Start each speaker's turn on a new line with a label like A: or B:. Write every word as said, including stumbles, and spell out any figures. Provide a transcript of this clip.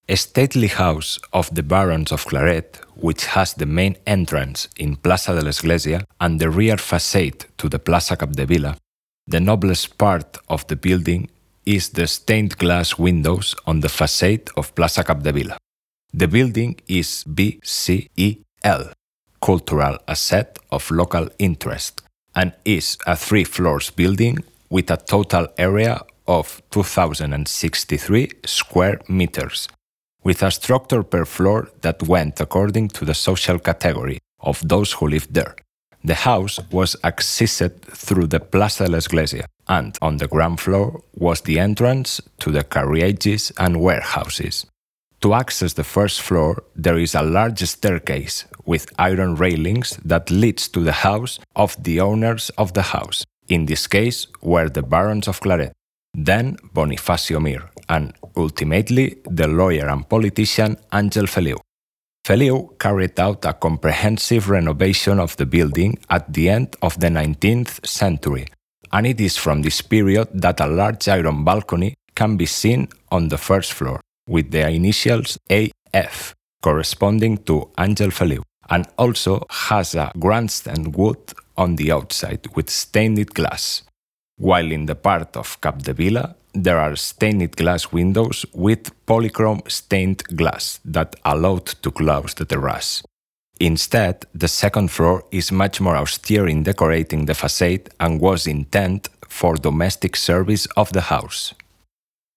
A: A stately house of the Barons of Claret, which has the main entrance in Plaça de l'Església and the rear facade to the Plaça Capdevila, the noblest part of the building is the stained glass windows on the facade of Plaça Capdevila. The building is B C E L, Cultural Asset of Local Interest, and is a three floors building with a total area of two thousand sixty-three square meters, with a structure per floor that went according to the social category of those who lived there. The house was accessed through the Plaça de l'Església, and on the ground floor was the entrance to the carriages and warehouses. To access the first floor, there is a large staircase with iron railings that leads to the house of the owners of the house. In this case, were the Barons of Claret, then Bonifacio Mir, and ultimately the lawyer and politician Àngel Feliu. Feliu carried out a comprehensive renovation of the building at the end of the nineteenth century, and it is from this period that a large iron balcony can be seen on the first floor, with the initials A F, corresponding to Àngel Feliu, and also has a grandstand wood on the outside with stained glass, while in the part of Capdevila there are stained glass windows with polychrome stained glass that allowed to close the terrace. Instead, the second floor is much more austere in decorating the facade and was intended for domestic service of the house.